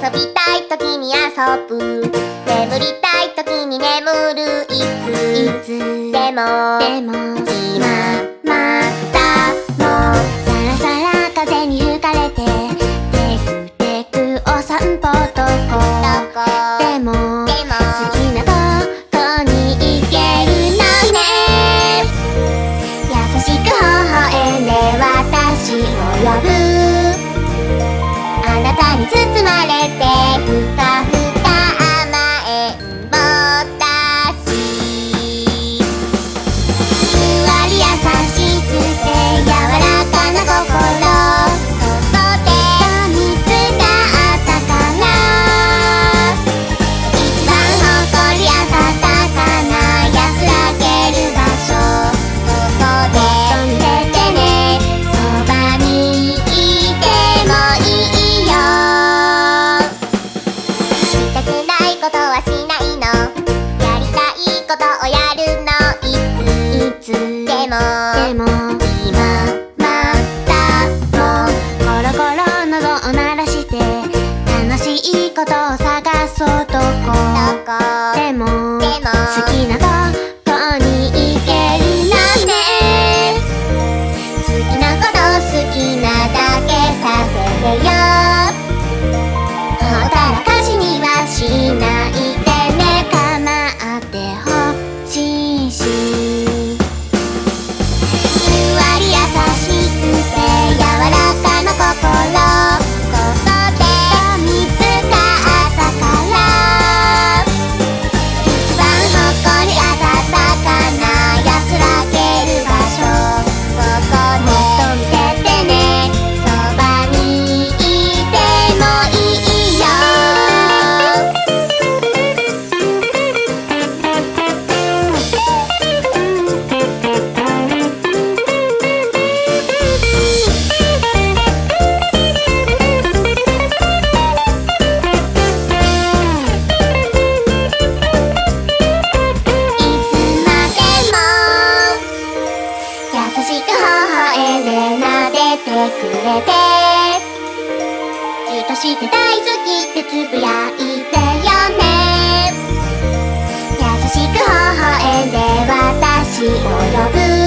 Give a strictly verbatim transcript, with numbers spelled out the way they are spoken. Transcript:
遊びたい時に遊ぶ、眠りたい時に眠る、いついつでもでも今またもさらさら風に吹かれてテクテクお散歩どこでも好きなとこに行けるのね。優しく微笑んで私を呼ぶ、あなたに包まれてふかふか甘えんぼだし、ふわり優しくて柔らかな心、ここで見つかったから一番誇り温かな安らげる場所、ここで出てね、そばにいてもいいよ。したくないことはしないの、やりたいことをやるの、いついつでもでも今またもコロコロ喉を鳴らして楽しいことを探そう、どこでも好きなとこに行けるのね。好きなこと好きなだけさせてよ、ほったらかしにはしないでね、構ってほしいし、ふわり優しくて柔らかな心、ここで見つかったから一番誇り温かな安らげる場所、ここで求めてね、そばにいてもいいよ。いつまでも優しく微笑んで撫でてくれて、愛して大好きってつぶやいてよね。優しく微笑んで私を呼ぶ、